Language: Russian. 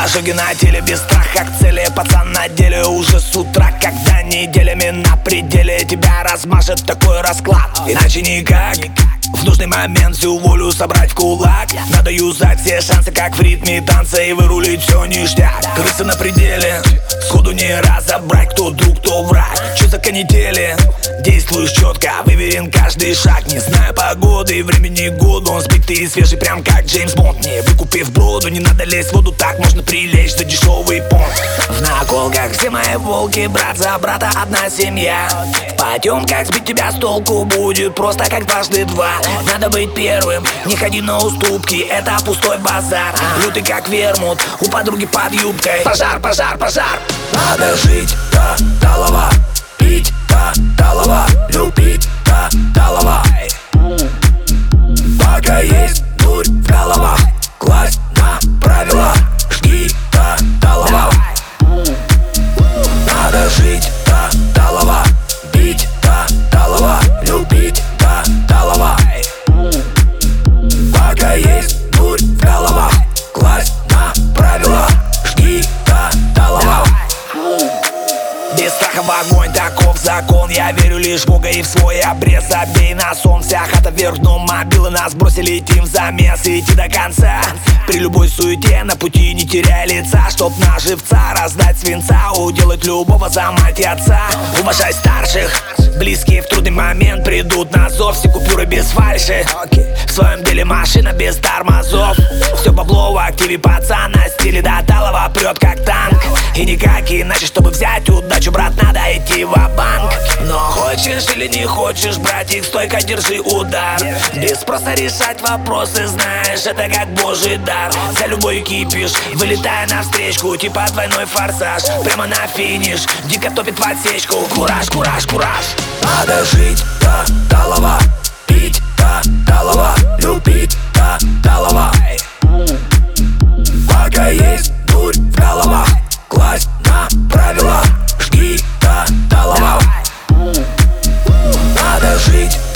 Ожоги на теле без страха к цели. Пацан на деле уже с утра, когда неделями на пределе тебя размажет такой расклад. Иначе никак. В нужный момент всю волю собрать в кулак. Надо юзать все шансы, как в ритме танца, и вырулить все ништяк. Крысы на пределе, сходу не разобрать, кто друг, кто враг. Че за канители? Действуешь четко, выверен каждый шаг. Не знаю погоды и времени года, он сбитый и свежий, прям как Джеймс Бонд. Не выкупив броду, не надо лезть в воду, так можно прилечь за дешевый понт. В наколках все мои волки, брат за брата одна семья. В потемках сбить тебя с толку будет просто как дважды два. Надо быть первым, не ходи на уступки, это пустой базар. Лютый как вермут, у подруги под юбкой. Пожар, пожар, пожар. Надо жить до талого, пить до талого, любить до талого. Пока есть дурь в головах, класть на правила, жги до талого. Надо жить до талого, пить до талого, любить до талого. Пока есть дурь в головах, класть на правила, жги до талого. Без страха в огонь, таков закон. Я верю лишь в Бога и в свой обрез. Забей на сон, вся хата вверх дном. Мобилы нас бросили, летим в замес. Идти до конца, при любой суете на пути не теряй лица. Чтоб на живца раздать свинца, уделать любого за мать и отца. Уважай старших, близкие в трудный момент придут на зов. Все купюры без фальши, в своем деле машина без тормозов. Все бабло в активе пацана, стиле до талого прет как танк. И никак иначе, чтобы взять удачу, брат, надо идти ва-банк. Но хочешь или не хочешь, братик, стойко держи удар. Без спроса решать вопросы, знаешь, это как божий дар. За любой кипиш, вылетая навстречку, типа двойной форсаж. Прямо на финиш, дико топит в отсечку. Кураж, кураж, кураж. Надо жить до талого, пить до талого, любить до талого. Пока есть дурь в головах, класть на правила, жги до талого. Надо жить